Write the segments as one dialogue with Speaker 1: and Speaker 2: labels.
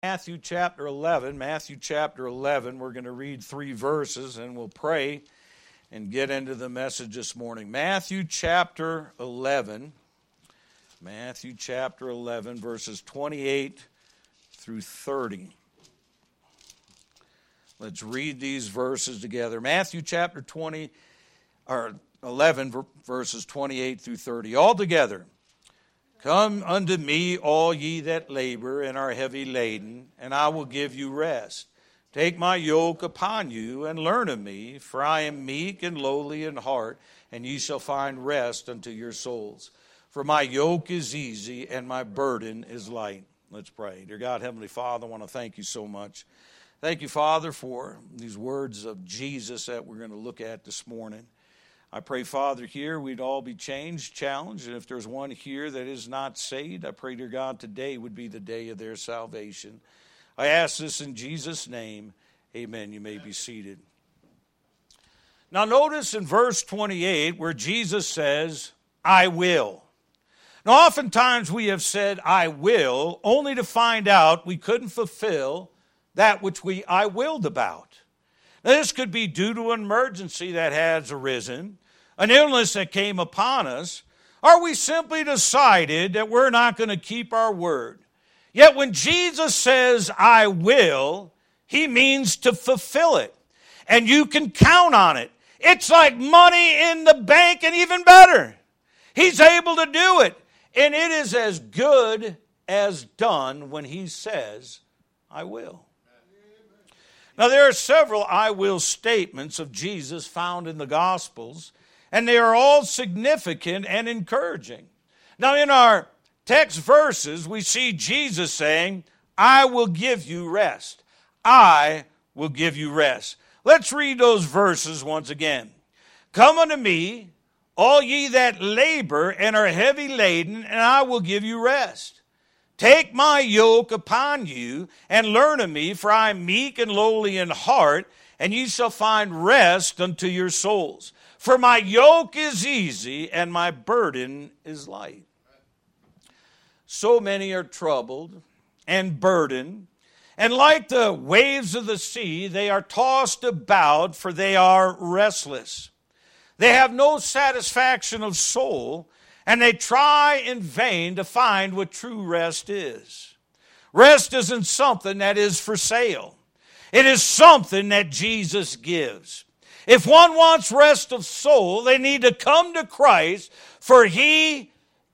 Speaker 1: Matthew chapter 11. Matthew chapter 11, we're going to read 3 verses and we'll pray and get into the message this morning. Matthew chapter 11. Matthew chapter 11, verses 28 through 30. Let's read these verses together. Matthew chapter 11, verses 28 through 30. All together. Come unto me, all ye that labor and are heavy laden, and I will give you rest. Take my yoke upon you, and learn of me, for I am meek and lowly in heart, and ye shall find rest unto your souls. For my yoke is easy, and my burden is light. Let's pray. Dear God, Heavenly Father, I want to thank you so much. Thank you, Father, for these words of Jesus that we're going to look at this morning. I pray, Father, here we'd all be changed, challenged, and if there's one here that is not saved, I pray, dear God, today would be the day of their salvation. I ask this in Jesus' name. Amen. You may be seated. Now notice in verse 28 where Jesus says, I will. Now oftentimes we have said, I will, only to find out we couldn't fulfill that which I willed about. Now this could be due to an emergency that has arisen, an illness that came upon us, or we simply decided that we're not going to keep our word. Yet when Jesus says, I will, he means to fulfill it. And you can count on it. It's like money in the bank and even better. He's able to do it. And it is as good as done when he says, I will. Now there are several I will statements of Jesus found in the Gospels, and they are all significant and encouraging. Now in our text verses, we see Jesus saying, I will give you rest. I will give you rest. Let's read those verses once again. Come unto me, all ye that labor and are heavy laden, and I will give you rest. Take my yoke upon you, and learn of me, for I am meek and lowly in heart, and ye shall find rest unto your souls. For my yoke is easy, and my burden is light. So many are troubled and burdened, and like the waves of the sea, they are tossed about, for they are restless. They have no satisfaction of soul, and they try in vain to find what true rest is. Rest isn't something that is for sale. It is something that Jesus gives. If one wants rest of soul, they need to come to Christ, for he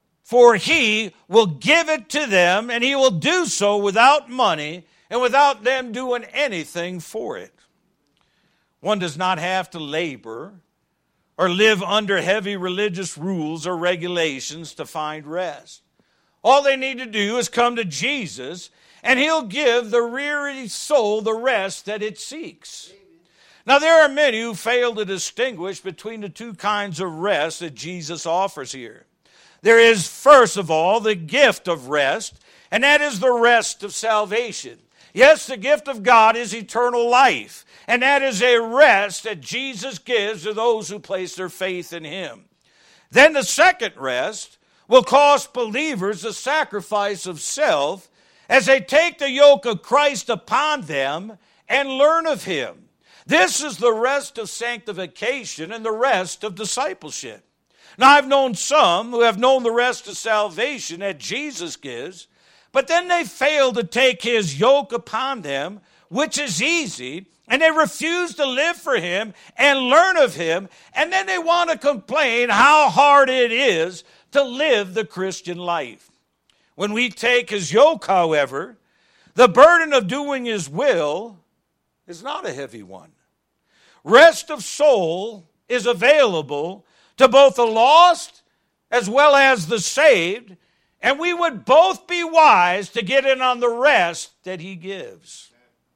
Speaker 1: will give it to them, and he will do so without money and without them doing anything for it. One does not have to labor or live under heavy religious rules or regulations to find rest. All they need to do is come to Jesus, and he'll give the weary soul the rest that it seeks. Now, there are many who fail to distinguish between the two kinds of rest that Jesus offers here. There is, first of all, the gift of rest, and that is the rest of salvation. Yes, the gift of God is eternal life, and that is a rest that Jesus gives to those who place their faith in him. Then the second rest will cost believers the sacrifice of self as they take the yoke of Christ upon them and learn of him. This is the rest of sanctification and the rest of discipleship. Now, I've known some who have known the rest of salvation that Jesus gives, but then they fail to take his yoke upon them, which is easy, and they refuse to live for him and learn of him, and then they want to complain how hard it is to live the Christian life. When we take his yoke, however, the burden of doing his will is not a heavy one. Rest of soul is available to both the lost as well as the saved, and we would both be wise to get in on the rest that he gives.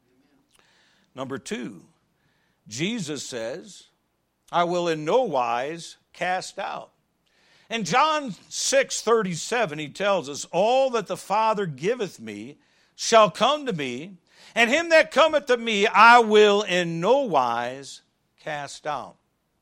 Speaker 1: Number 2, Jesus says, I will in no wise cast out. In John 6:37, he tells us, all that the Father giveth me shall come to me, and him that cometh to me I will in no wise cast out.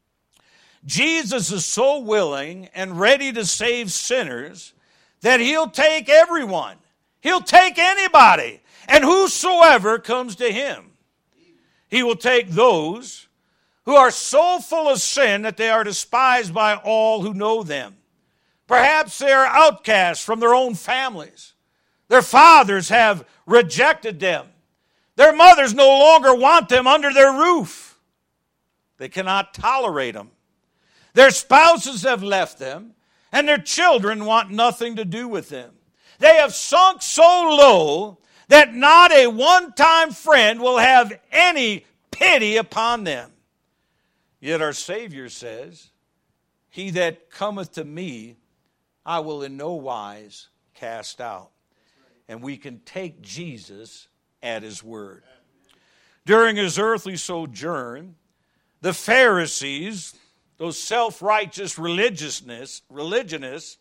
Speaker 1: Jesus is so willing and ready to save sinners that he'll take everyone. He'll take anybody. And whosoever comes to him, he will take those who are so full of sin that they are despised by all who know them. Perhaps they are outcasts from their own families. Their fathers have rejected them. Their mothers no longer want them under their roof. They cannot tolerate them. Their spouses have left them, and their children want nothing to do with them. They have sunk so low that not a one-time friend will have any pity upon them. Yet our Savior says, he that cometh to me, I will in no wise cast out. And we can take Jesus at his word. During his earthly sojourn, the Pharisees, those self-righteous religionists,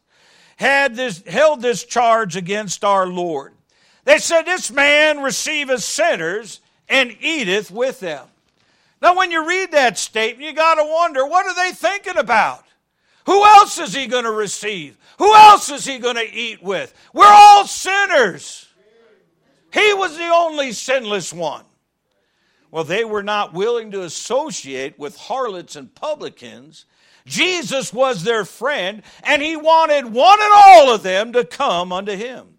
Speaker 1: held this charge against our Lord. They said, this man receiveth sinners and eateth with them. Now, when you read that statement, you got to wonder, what are they thinking about? Who else is he going to receive? Who else is he going to eat with? We're all sinners. He was the only sinless one. Well, they were not willing to associate with harlots and publicans. Jesus was their friend, and he wanted one and all of them to come unto him.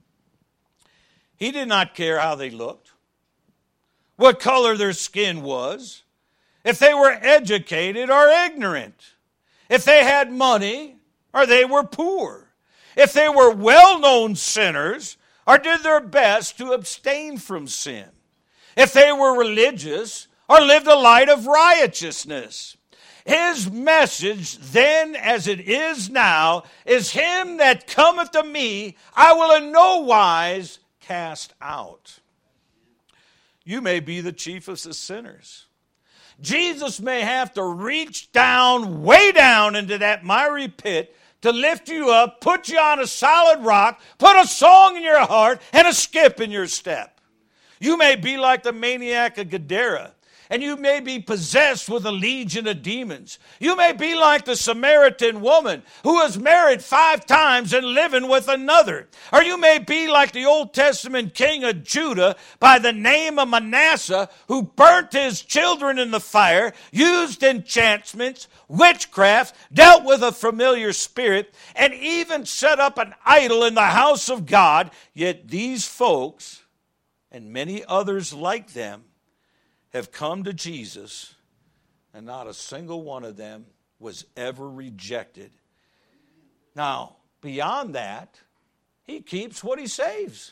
Speaker 1: He did not care how they looked, what color their skin was, if they were educated or ignorant, if they had money or they were poor, if they were well-known sinners or did their best to abstain from sin, if they were religious or lived a life of righteousness. His message then as it is now is, him that cometh to me I will in no wise cast out. You may be the chiefest of sinners. Jesus may have to reach down, way down into that miry pit to lift you up, put you on a solid rock, put a song in your heart and a skip in your step. You may be like the maniac of Gadara, and you may be possessed with a legion of demons. You may be like the Samaritan woman who was married 5 times and living with another. Or you may be like the Old Testament king of Judah by the name of Manasseh, who burnt his children in the fire, used enchantments, witchcraft, dealt with a familiar spirit, and even set up an idol in the house of God. Yet these folks, and many others like them, have come to Jesus, and not a single one of them was ever rejected. Now, beyond that, he keeps what he saves.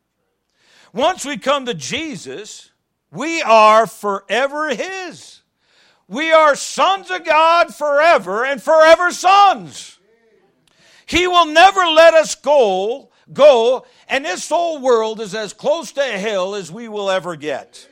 Speaker 1: Once we come to Jesus, we are forever his. We are sons of God forever and forever sons. He will never let us go, and this whole world is as close to hell as we will ever get.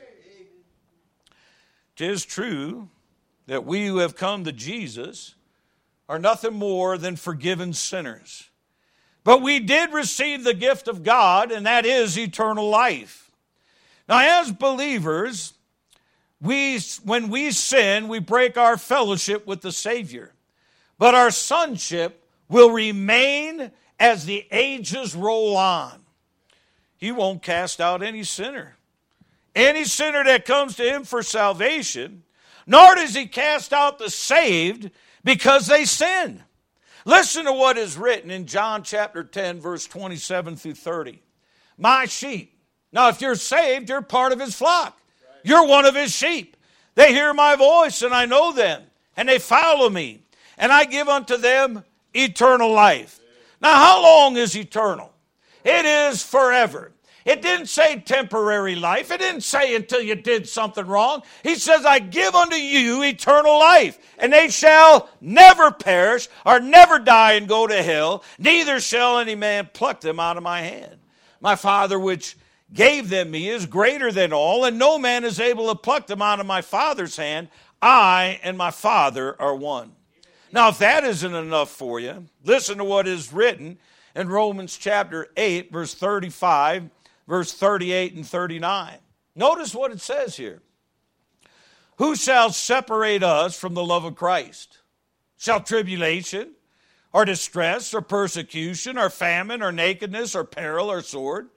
Speaker 1: 'Tis true that we who have come to Jesus are nothing more than forgiven sinners. But we did receive the gift of God, and that is eternal life. Now, as believers, when we sin, we break our fellowship with the Savior. But our sonship will remain as the ages roll on. He won't cast out any sinner. Any sinner that comes to him for salvation, nor does he cast out the saved because they sin. Listen to what is written in John chapter 10, verse 27 through 30. My sheep. Now, if you're saved, you're part of his flock. You're one of his sheep. They hear my voice, and I know them, and they follow me, and I give unto them eternal life. Now, how long is eternal? It is forever. It didn't say temporary life. It didn't say until you did something wrong. He says, I give unto you eternal life, and they shall never perish or never die and go to hell, neither shall any man pluck them out of my hand. My Father which gave them me is greater than all, and no man is able to pluck them out of my Father's hand. I and my Father are one. Now, if that isn't enough for you, listen to what is written in Romans chapter 8, verse 35, verse 38 and 39. Notice what it says here. Who shall separate us from the love of Christ? Shall tribulation, or distress, or persecution, or famine, or nakedness, or peril, or sword?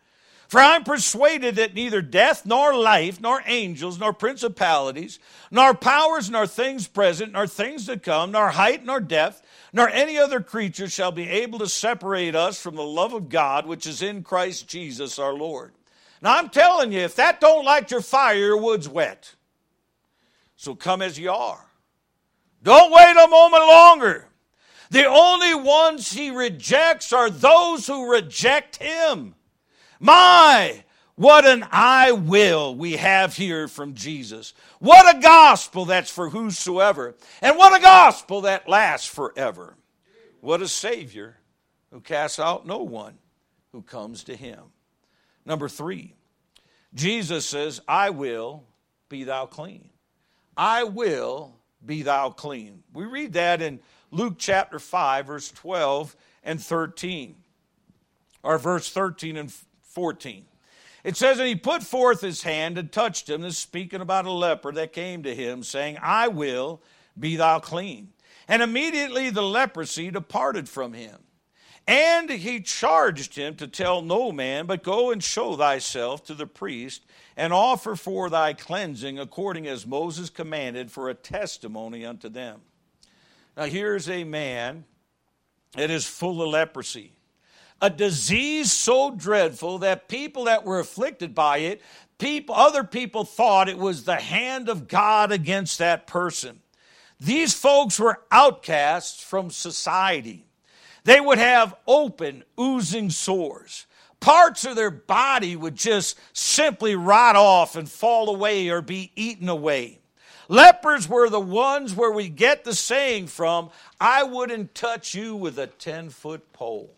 Speaker 1: For I'm persuaded that neither death, nor life, nor angels, nor principalities, nor powers, nor things present, nor things to come, nor height, nor depth, nor any other creature shall be able to separate us from the love of God, which is in Christ Jesus our Lord. Now I'm telling you, if that don't light your fire, your wood's wet. So come as you are. Don't wait a moment longer. The only ones he rejects are those who reject him. My, what an I will we have here from Jesus. What a gospel that's for whosoever. And what a gospel that lasts forever. What a Savior who casts out no one who comes to him. Number 3, Jesus says, I will be thou clean. I will be thou clean. We read that in Luke chapter 5, verse 12 and 13. Or verse 13 and 14. It says, and he put forth his hand and touched him. This is speaking about a leper that came to him, saying, I will be thou clean. And immediately the leprosy departed from him. And he charged him to tell no man, but go and show thyself to the priest, and offer for thy cleansing according as Moses commanded, for a testimony unto them. Now here's a man that is full of leprosy. A disease so dreadful that people that were afflicted by it, other people thought it was the hand of God against that person. These folks were outcasts from society. They would have open, oozing sores. Parts of their body would just simply rot off and fall away or be eaten away. Lepers were the ones where we get the saying from, I wouldn't touch you with a 10-foot pole.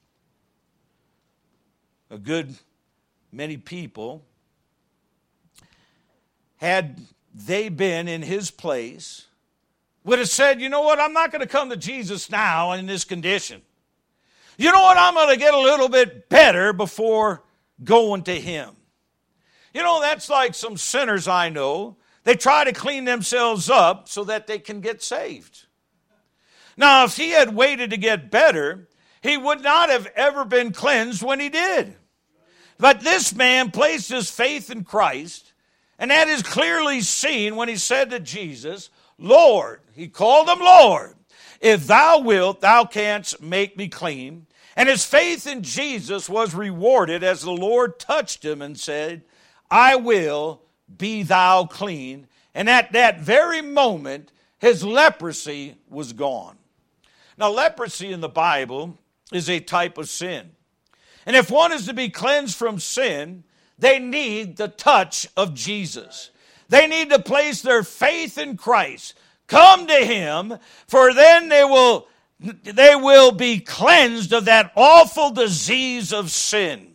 Speaker 1: A good many people, had they been in his place, would have said, you know what, I'm not going to come to Jesus now in this condition. You know what, I'm going to get a little bit better before going to him. You know, that's like some sinners I know. They try to clean themselves up so that they can get saved. Now, if he had waited to get better, he would not have ever been cleansed when he did. But this man placed his faith in Christ, and that is clearly seen when he said to Jesus, Lord, he called him Lord, if thou wilt, thou canst make me clean. And his faith in Jesus was rewarded as the Lord touched him and said, I will be thou clean. And at that very moment, his leprosy was gone. Now, leprosy in the Bible is a type of sin. And if one is to be cleansed from sin, they need the touch of Jesus. They need to place their faith in Christ. Come to him, for then they will be cleansed of that awful disease of sin.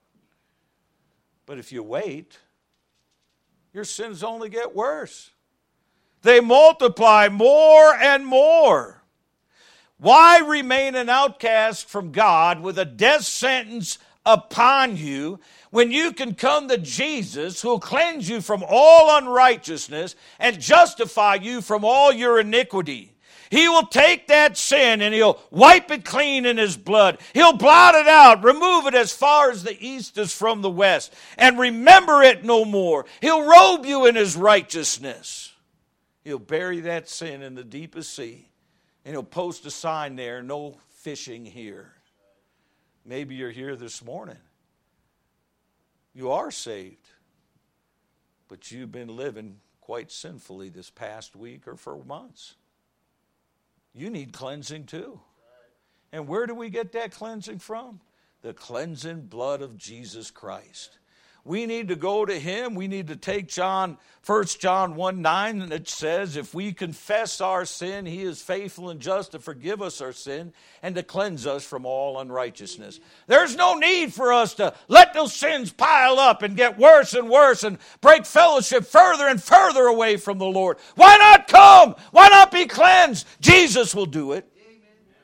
Speaker 1: But if you wait, your sins only get worse. They multiply more and more. Why remain an outcast from God with a death sentence upon you when you can come to Jesus, who will cleanse you from all unrighteousness and justify you from all your iniquity? He will take that sin and he'll wipe it clean in his blood. He'll blot it out, remove it as far as the east is from the west, and remember it no more. He'll robe you in his righteousness. He'll bury that sin in the deepest sea. And he'll post a sign there, no fishing here. Maybe you're here this morning. You are saved. But you've been living quite sinfully this past week or for months. You need cleansing too. And where do we get that cleansing from? The cleansing blood of Jesus Christ. We need to go to him. We need to take 1 John 1:9, that says, if we confess our sin, he is faithful and just to forgive us our sin and to cleanse us from all unrighteousness. There's no need for us to let those sins pile up and get worse and worse and break fellowship further and further away from the Lord. Why not come? Why not be cleansed? Jesus will do it. Amen.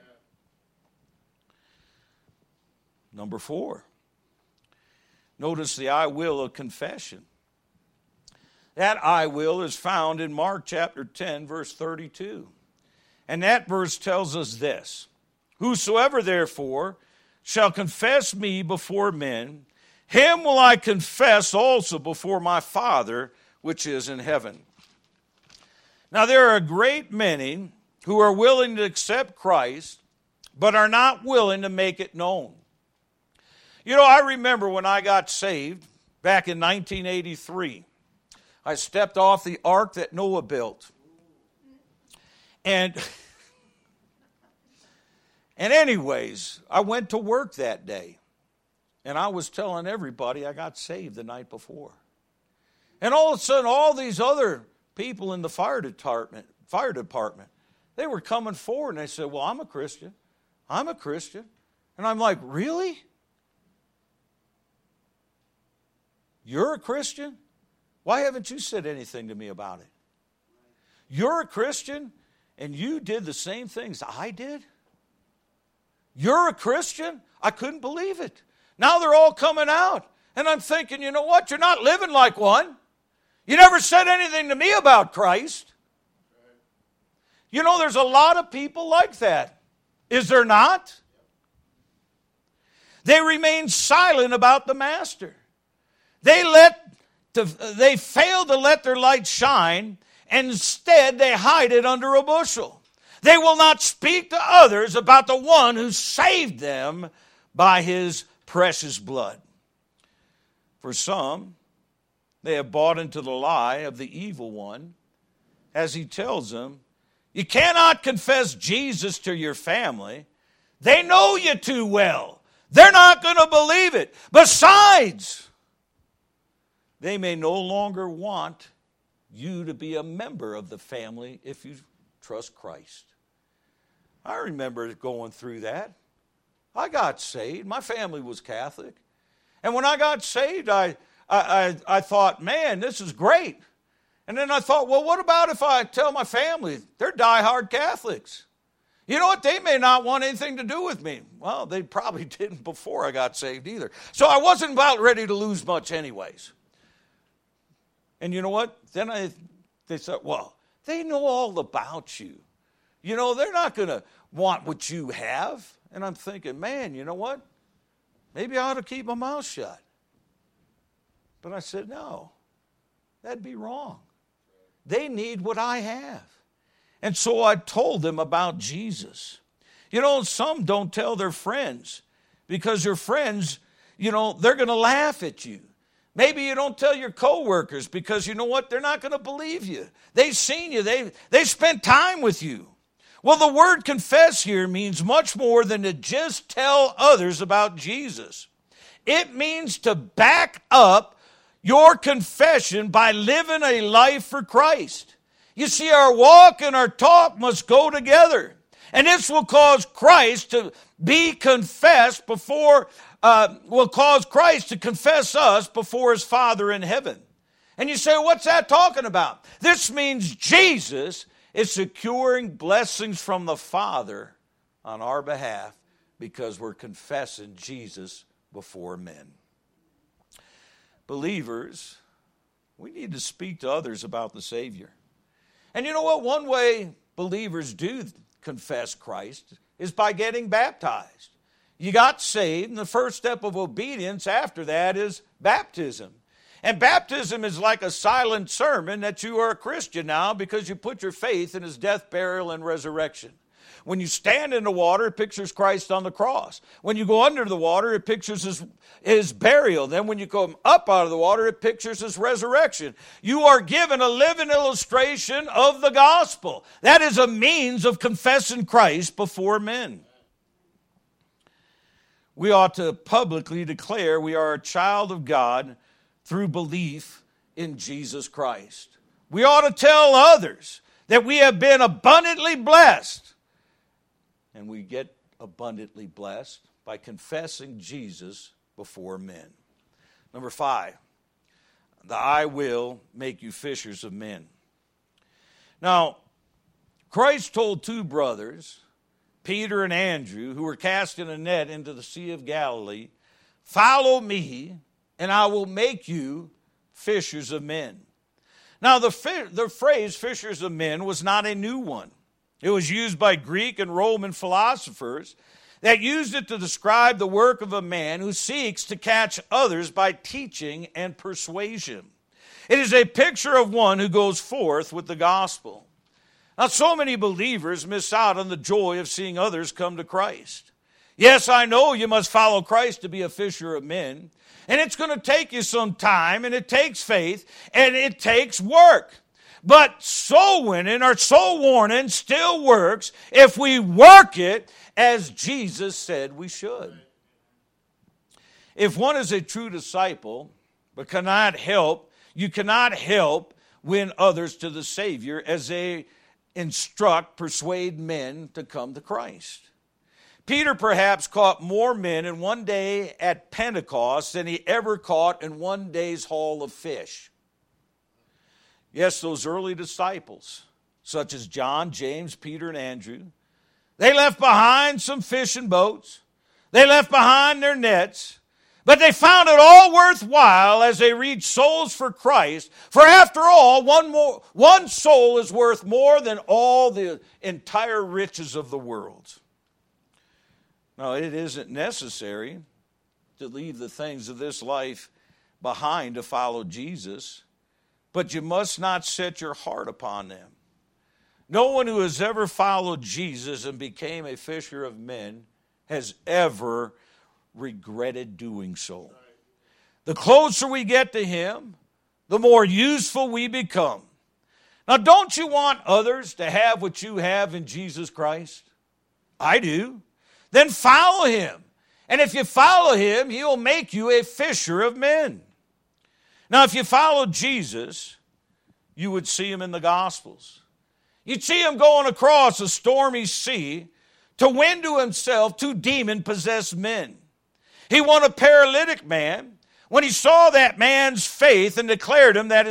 Speaker 1: Number 4. Notice the I will of confession. That I will is found in Mark chapter 10, verse 32. And that verse tells us this: whosoever therefore shall confess me before men, him will I confess also before my Father which is in heaven. Now there are a great many who are willing to accept Christ, but are not willing to make it known. You know, I remember when I got saved back in 1983. I stepped off the ark that Noah built. And anyways, I went to work that day. And I was telling everybody I got saved the night before. And all of a sudden, all these other people in the fire department, they were coming forward and they said, well, I'm a Christian. I'm a Christian. And I'm like, really? You're a Christian? Why haven't you said anything to me about it? You're a Christian and you did the same things I did? You're a Christian? I couldn't believe it. Now they're all coming out. And I'm thinking, you know what? You're not living like one. You never said anything to me about Christ. You know, there's a lot of people like that. Is there not? They remain silent about the Master. They fail to let their light shine, and instead they hide it under a bushel. They will not speak to others about the one who saved them by his precious blood. For some, they have bought into the lie of the evil one, as he tells them, you cannot confess Jesus to your family. They know you too well. They're not going to believe it. Besides, they may no longer want you to be a member of the family if you trust Christ. I remember going through that. I got saved. My family was Catholic. And when I got saved, I thought, man, this is great. And then I thought, well, what about if I tell my family they're diehard Catholics? You know what? They may not want anything to do with me. Well, they probably didn't before I got saved either. So I wasn't about ready to lose much anyways. And you know what? Then they said, well, they know all about you. You know, they're not going to want what you have. And I'm thinking, man, you know what? Maybe I ought to keep my mouth shut. But I said, no, that'd be wrong. They need what I have. And so I told them about Jesus. You know, some don't tell their friends because your friends, you know, they're going to laugh at you. Maybe you don't tell your coworkers because you know what? They're not going to believe you. They've seen you. They spent time with you. Well, the word confess here means much more than to just tell others about Jesus. It means to back up your confession by living a life for Christ. You see, our walk and our talk must go together. And this will cause Christ to be confessed will cause Christ to confess us before his Father in heaven. And you say, what's that talking about? This means Jesus is securing blessings from the Father on our behalf because we're confessing Jesus before men. Believers, we need to speak to others about the Savior. And you know what? One way believers do confess Christ is by getting baptized. You got saved, and the first step of obedience after that is baptism. And baptism is like a silent sermon that you are a Christian now because you put your faith in his death, burial, and resurrection. When you stand in the water, it pictures Christ on the cross. When you go under the water, it pictures his burial. Then when you come up out of the water, it pictures his resurrection. You are given a living illustration of the gospel. That is a means of confessing Christ before men. We ought to publicly declare we are a child of God through belief in Jesus Christ. We ought to tell others that we have been abundantly blessed. And we get abundantly blessed by confessing Jesus before men. Number 5, the I will make you fishers of men. Now, Christ told 2 brothers, Peter and Andrew, who were casting a net into the Sea of Galilee, follow me, and I will make you fishers of men. Now, the phrase fishers of men was not a new one. It was used by Greek and Roman philosophers, that used it to describe the work of a man who seeks to catch others by teaching and persuasion. It is a picture of one who goes forth with the gospel. Now, so many believers miss out on the joy of seeing others come to Christ. Yes, I know you must follow Christ to be a fisher of men, and it's going to take you some time, and it takes faith, and it takes work. But soul winning or soul warning still works if we work it as Jesus said we should. If one is a true disciple but you cannot help win others to the Savior as they persuade men to come to Christ. Peter perhaps caught more men in one day at Pentecost than he ever caught in one day's haul of fish. Yes, those early disciples, such as John, James, Peter, and Andrew, they left behind some fishing boats. They left behind their nets. But they found it all worthwhile as they reached souls for Christ. For after all, one soul is worth more than all the entire riches of the world. Now, it isn't necessary to leave the things of this life behind to follow Jesus, but you must not set your heart upon them. No one who has ever followed Jesus and became a fisher of men has ever regretted doing so. The closer we get to Him, the more useful we become. Now, don't you want others to have what you have in Jesus Christ? I do. Then follow Him. And if you follow Him, He'll make you a fisher of men. Now, if you followed Jesus, you would see Him in the Gospels. You'd see Him going across a stormy sea to win to Himself 2 demon-possessed men. He won a paralytic man when He saw that man's faith and declared that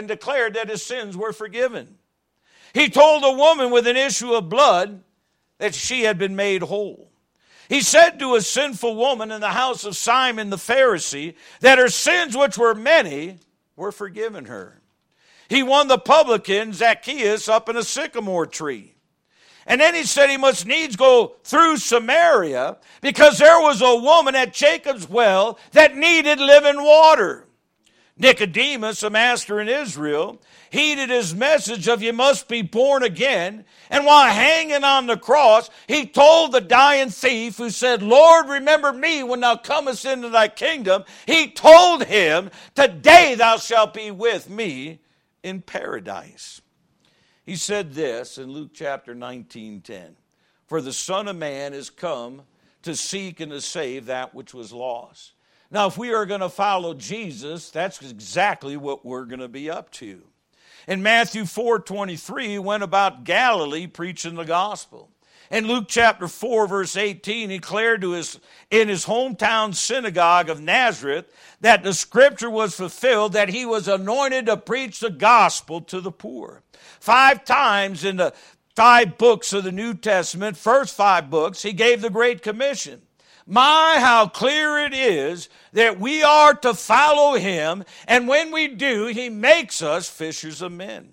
Speaker 1: his sins were forgiven. He told a woman with an issue of blood that she had been made whole. He said to a sinful woman in the house of Simon the Pharisee that her sins, which were many, were forgiven her. He won the publican Zacchaeus up in a sycamore tree. And then he said he must needs go through Samaria because there was a woman at Jacob's well that needed living water. Nicodemus, a master in Israel, heeded his message of you must be born again. And while hanging on the cross, he told the dying thief who said, Lord, remember me when thou comest into thy kingdom. He told him, today thou shalt be with me in paradise. He said this in Luke chapter 19:10. For the Son of Man is come to seek and to save that which was lost. Now, if we are going to follow Jesus, that's exactly what we're going to be up to. In Matthew 4:23, he went about Galilee preaching the gospel. In Luke chapter 4, verse 18, he declared in his hometown synagogue of Nazareth that the scripture was fulfilled, that he was anointed to preach the gospel to the poor. 5 times in the 5 books of the New Testament, first 5 books, he gave the Great Commission. My, how clear it is that we are to follow him, and when we do, he makes us fishers of men.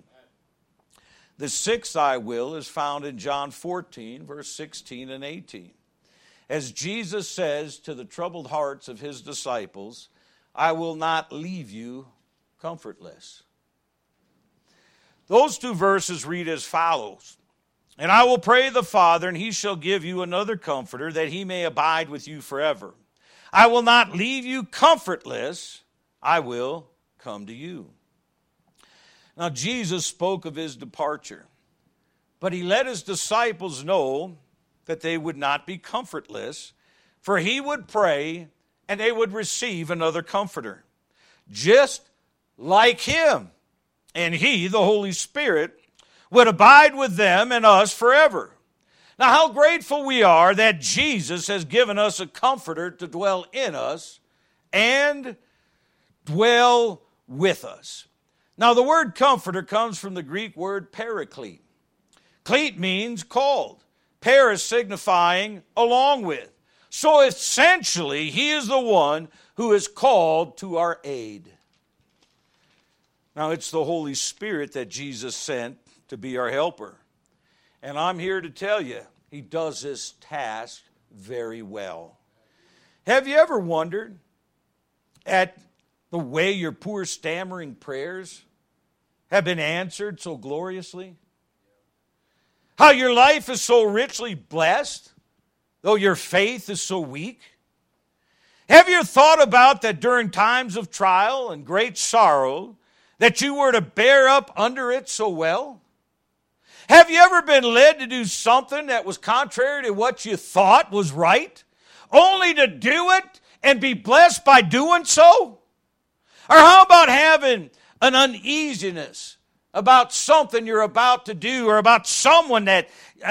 Speaker 1: The 6th I will is found in John 14, verse 16 and 18. As Jesus says to the troubled hearts of his disciples, I will not leave you comfortless. Those 2 verses read as follows. And I will pray the Father, and he shall give you another comforter, that he may abide with you forever. I will not leave you comfortless. I will come to you. Now, Jesus spoke of his departure, but he let his disciples know that they would not be comfortless, for he would pray, and they would receive another comforter, just like him. And he, the Holy Spirit, would abide with them and us forever. Now, how grateful we are that Jesus has given us a comforter to dwell in us and dwell with us. Now, the word comforter comes from the Greek word paraclete. Cleat means called. Paris signifying along with. So essentially, he is the one who is called to our aid. Now, it's the Holy Spirit that Jesus sent to be our helper. And I'm here to tell you, he does this task very well. Have you ever wondered at the way your poor stammering prayers have been answered so gloriously? How your life is so richly blessed, though your faith is so weak? Have you thought about that during times of trial and great sorrow, that you were to bear up under it so well? Have you ever been led to do something that was contrary to what you thought was right, only to do it and be blessed by doing so? Or how about having an uneasiness about something you're about to do, or about someone that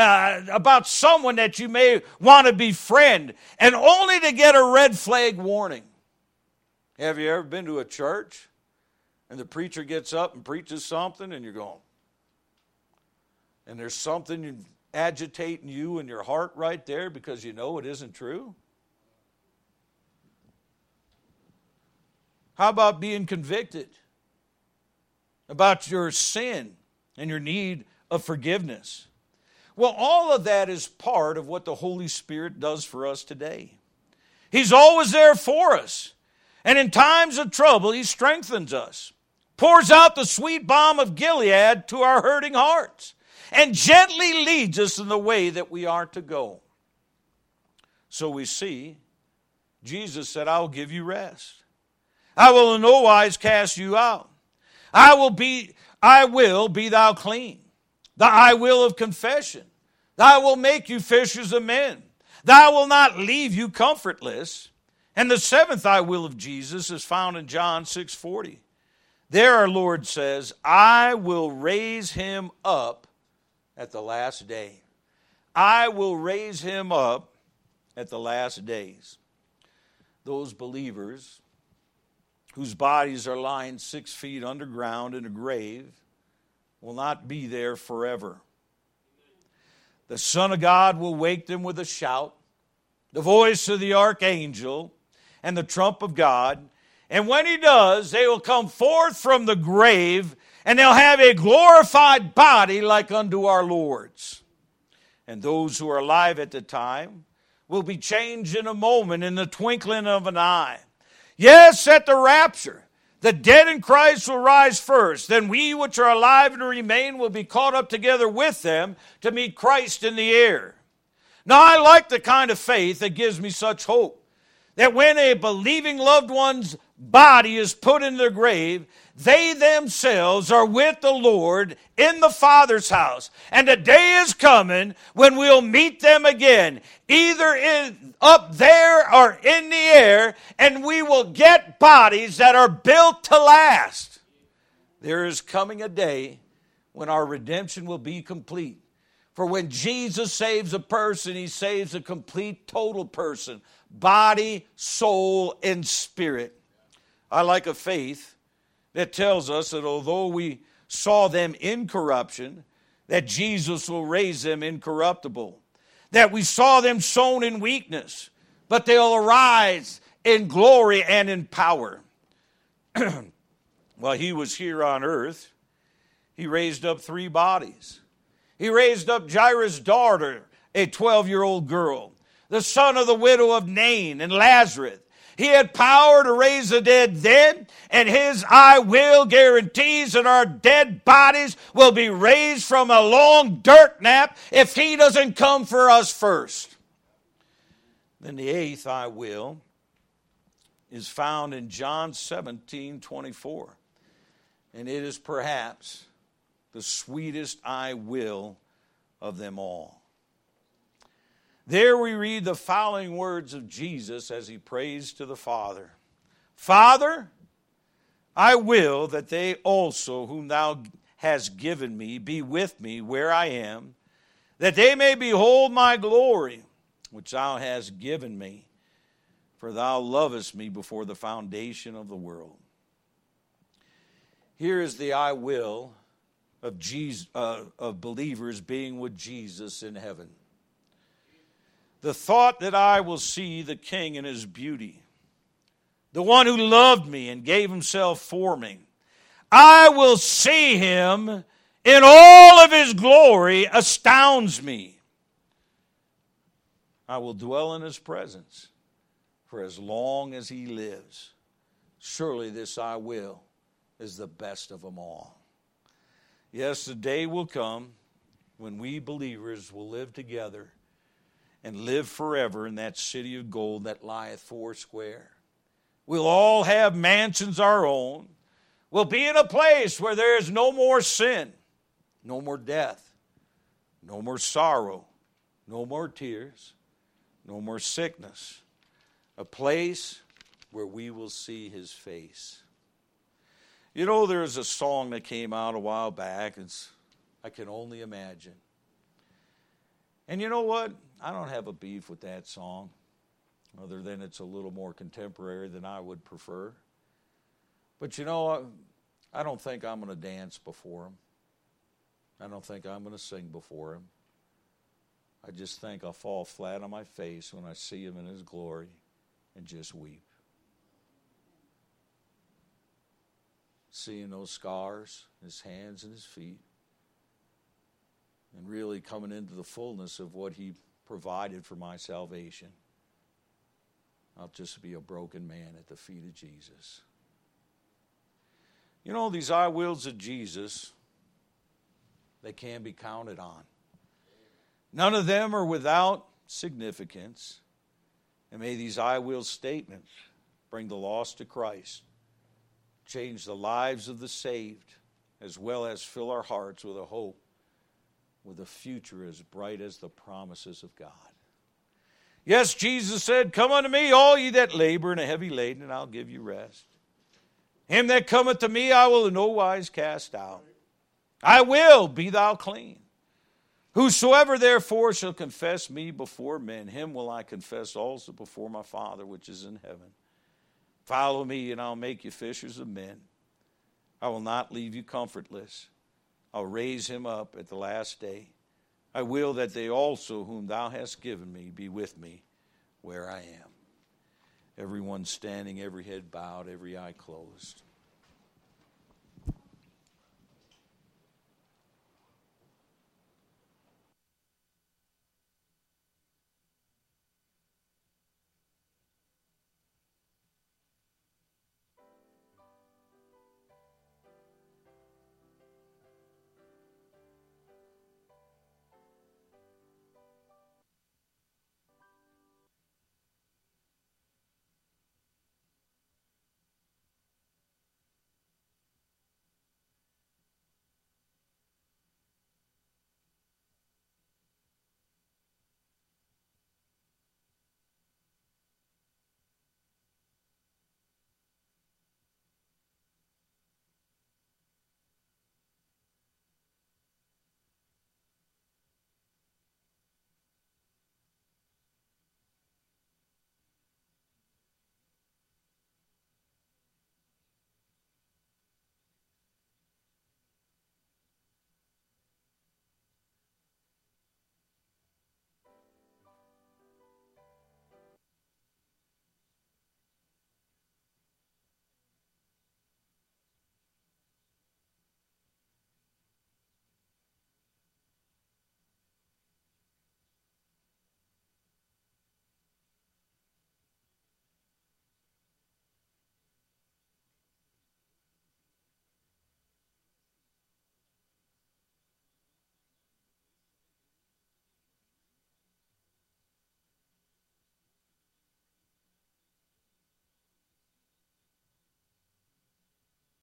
Speaker 1: you may want to befriend, and only to get a red flag warning? Have you ever been to a church and the preacher gets up and preaches something and you're going, and there's something agitating you in your heart right there because you know it isn't true? How about being convicted about your sin and your need of forgiveness? Well, all of that is part of what the Holy Spirit does for us today. He's always there for us. And in times of trouble, He strengthens us, pours out the sweet balm of Gilead to our hurting hearts, and gently leads us in the way that we are to go. So we see, Jesus said, I will give you rest. I will in no wise cast you out. I will be thou clean. The I will of confession. I will make you fishers of men. I will not leave you comfortless. And the seventh I will of Jesus is found in John 6:40. There our Lord says, I will raise him up at the last day. I will raise him up at the last days. Those believers whose bodies are lying 6 feet underground in a grave will not be there forever. The Son of God will wake them with a shout, the voice of the archangel, and the trump of God. And when He does, they will come forth from the grave, and they'll have a glorified body like unto our Lord's. And those who are alive at the time will be changed in a moment, in the twinkling of an eye. Yes, at the rapture, the dead in Christ will rise first. Then we which are alive and remain will be caught up together with them to meet Christ in the air. Now, I like the kind of faith that gives me such hope, that when a believing loved one's body is put in their grave, they themselves are with the Lord in the Father's house. And the day is coming when we'll meet them again, either up there or in the air, and we will get bodies that are built to last. There is coming a day when our redemption will be complete. For when Jesus saves a person, He saves a complete, total person, body, soul, and spirit. I like a faith that tells us that although we saw them in corruption, that Jesus will raise them incorruptible. That we saw them sown in weakness, but they'll arise in glory and in power. While He was here on earth, He raised up 3 bodies. He raised up Jairus' daughter, a 12-year-old girl, the son of the widow of Nain, and Lazarus. He had power to raise the dead then, and His I will guarantees that our dead bodies will be raised from a long dirt nap if He doesn't come for us first. Then the 8th I will is found in John 17:24. And it is perhaps the sweetest I will of them all. There we read the following words of Jesus as He prays to the Father. Father, I will that they also whom Thou hast given me be with me where I am, that they may behold my glory, which Thou hast given me, for Thou lovest me before the foundation of the world. Here is the I will of Jesus, of believers being with Jesus in heaven. The thought that I will see the King in His beauty, the one who loved me and gave Himself for me. I will see Him in all of His glory astounds me. I will dwell in his presence for as long as he lives. Surely this I will is the best of them all. Yes, the day will come when we believers will live together and live forever in that city of gold that lieth foursquare. We'll all have mansions our own. We'll be in a place where there is no more sin, no more death, no more sorrow, no more tears, no more sickness. A place where we will see his face. You know, there's a song that came out a while back. It's I Can Only Imagine. And you know what? I don't have a beef with that song, other than it's a little more contemporary than I would prefer. But you know, I don't think I'm going to dance before him. I don't think I'm going to sing before him. I just think I'll fall flat on my face when I see him in his glory and just weep. Seeing those scars, his hands and his feet, and really coming into the fullness of what he provided for my salvation. I'll just be a broken man at the feet of Jesus. You know, these I wills of Jesus, they can be counted on. None of them are without significance. And may these I will statements bring the lost to Christ, change the lives of the saved, as well as fill our hearts with a hope, with a future as bright as the promises of God. Yes, Jesus said, come unto me, all ye that labor and are heavy laden, and I'll give you rest. Him that cometh to me I will in no wise cast out. I will be thou clean. Whosoever therefore shall confess me before men, him will I confess also before my Father which is in heaven. Follow me, and I'll make you fishers of men. I will not leave you comfortless. I'll raise him up at the last day. I will that they also whom thou hast given me be with me where I am. Everyone standing, every head bowed, every eye closed.